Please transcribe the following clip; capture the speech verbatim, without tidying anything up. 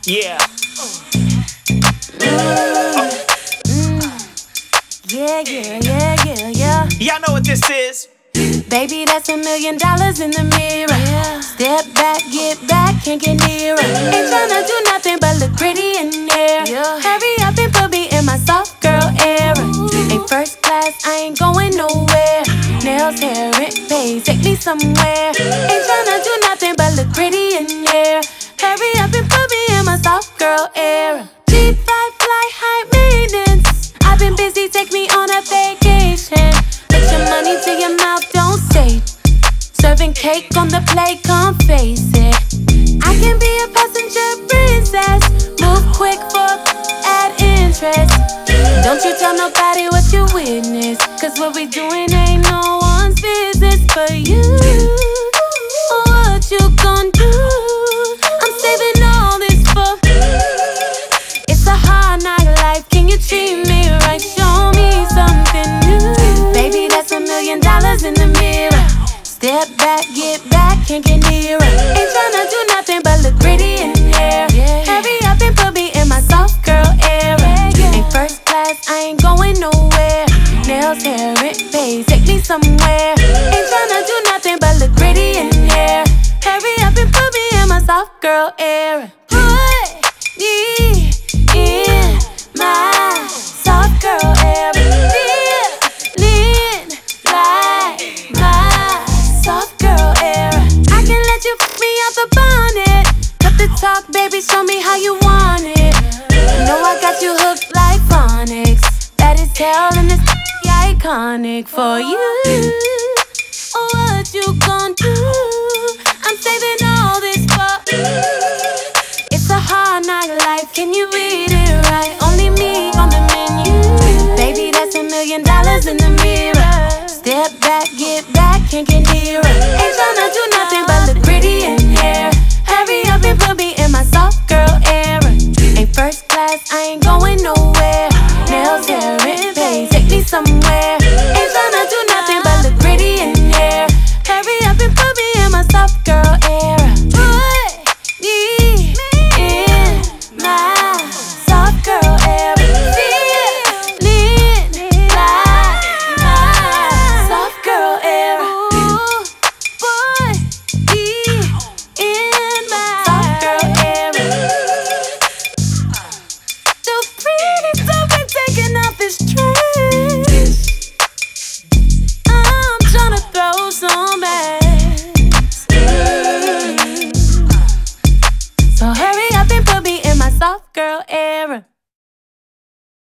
Yeah. Yeah, yeah, yeah, yeah, yeah. Y'all know what this is. Baby, that's a million dollars in the mirror. Yeah. Step back, get back, can't get nearer. Ain't tryna do nothing but look pretty in there. Yeah. Hurry up and put me in my soft girl era. Ain't first class, I ain't going nowhere. Nails, hair, rent, pay, take me somewhere. Ain't tryna do nothing but look pretty in there. Hurry up and put me in my soft girl era. G five fly, high maintenance. I've been busy, take me on a vacation. Put your money to your mouth, don't say it. Serving cake on the plate, come face it. I can be a passenger princess. Move quick for add interest. Don't you tell nobody what you witness, cause what we doing ain't no one's business but you. What you gon' do? I'm saving all this for. It's a hard night life, can you treat me right? Show me something new. Baby, that's a million dollars in the mirror. Step back, get back, can't get nearer. Ain't tryna do nothing but look pretty in here. Yeah. Hurry up and put me in my soft girl era. Yeah. Ain't first class, I ain't going nowhere. Nails, hair, rent, pay, take me somewhere. Ain't tryna do nothing but look pretty in here. Hurry up and put me in my soft girl era. Put me in my soft girl era. Feeling like my soft girl era. I can let you put me out the bonnet. Cut the talk, baby, show me how you want it. You know I got you hooked like phonics. That is hell and it's iconic for you. Oh, what you gon' do? I'm saving all this for. It's a hard night life, can you read it right? Only me on the menu. Baby, that's a million dollars in the mirror. Step back, get back, can't get nearer. Ain't tryna do nothing but look pretty in here. Hurry up and put me in my soft girl era. Ain't first class, I ain't going nowhere. Nails, hair, rent, pay, take me somewhere. Ain't tryna do nothing but look pretty in here. Hurry up and put me in my soft girl era. Put me in my soft girl era. Feeling like my soft girl era. Ooh, boy, be in my soft girl era. The pretty stuff been taking off this trash. I'm tryna throw some bags. Mm. So hurry up and put me in my soft girl era.